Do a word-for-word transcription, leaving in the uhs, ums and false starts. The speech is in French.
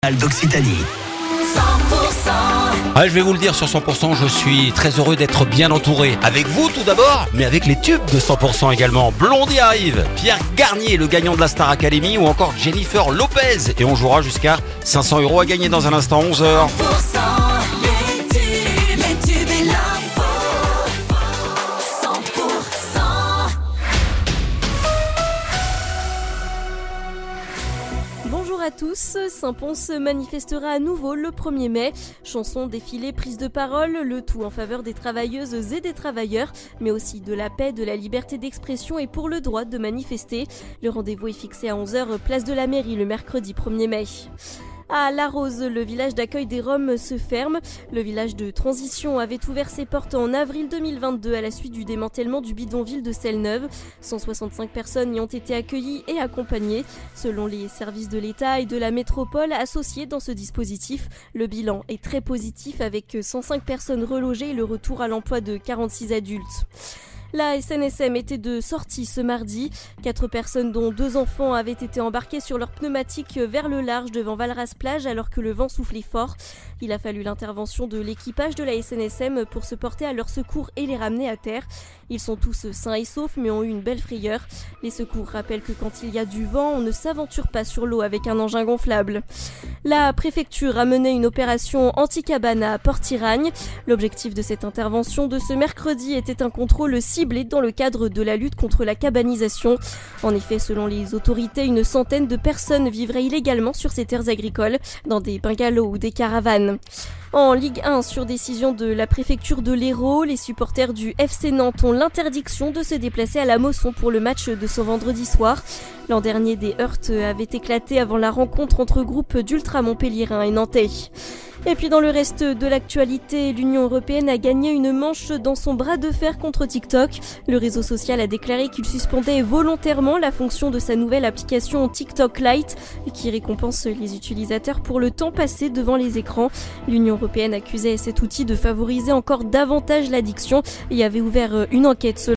d'Occitanie. cent pour cent. Ah, je vais vous le dire sur cent pour cent, je suis très heureux d'être bien entouré. Avec vous tout d'abord, mais avec les tubes de cent pour cent également. Blondie arrive, Pierre Garnier, le gagnant de la Star Academy, ou encore Jennifer Lopez. Et on jouera jusqu'à cinq cents euros à gagner dans un instant, onze heures. cent pour cent, les tubes, les tubes et l'info. cent pour cent. Bonjour à tous, Saint-Pons se manifestera à nouveau le premier mai. Chansons, défilés, prises de parole, le tout en faveur des travailleuses et des travailleurs, mais aussi de la paix, de la liberté d'expression et pour le droit de manifester. Le rendez-vous est fixé à onze heures, place de la mairie, le mercredi premier mai. À La Rose, le village d'accueil des Roms se ferme. Le village de transition avait ouvert ses portes en avril deux mille vingt-deux à la suite du démantèlement du bidonville de Selle-Neuve. cent soixante-cinq personnes y ont été accueillies et accompagnées. Selon les services de l'État et de la métropole associés dans ce dispositif, le bilan est très positif avec cent cinq personnes relogées et le retour à l'emploi de quarante-six adultes. La S N S M était de sortie ce mardi. Quatre personnes dont deux enfants avaient été embarquées sur leur pneumatique vers le large devant Valras-Plage alors que le vent soufflait fort. Il a fallu l'intervention de l'équipage de la S N S M pour se porter à leur secours et les ramener à terre. Ils sont tous sains et saufs mais ont eu une belle frayeur. Les secours rappellent que quand il y a du vent, on ne s'aventure pas sur l'eau avec un engin gonflable. La préfecture a mené une opération anti-cabane à Port-Iragne. L'objectif de cette intervention de ce mercredi était un contrôle ciblé dans le cadre de la lutte contre la cabanisation. En effet, selon les autorités, une centaine de personnes vivraient illégalement sur ces terres agricoles, dans des bungalows ou des caravanes. En Ligue un, sur décision de la préfecture de l'Hérault, les supporters du F C Nantes ont l'interdiction de se déplacer à la Mosson pour le match de ce vendredi soir. L'an dernier, des heurts avaient éclaté avant la rencontre entre groupes d'ultra-montpelliérains et nantais. Et puis dans le reste de l'actualité, l'Union européenne a gagné une manche dans son bras de fer contre TikTok. Le réseau social a déclaré qu'il suspendait volontairement la fonction de sa nouvelle application TikTok Lite qui récompense les utilisateurs pour le temps passé devant les écrans. L'Union européenne accusait cet outil de favoriser encore davantage l'addiction et avait ouvert une enquête selon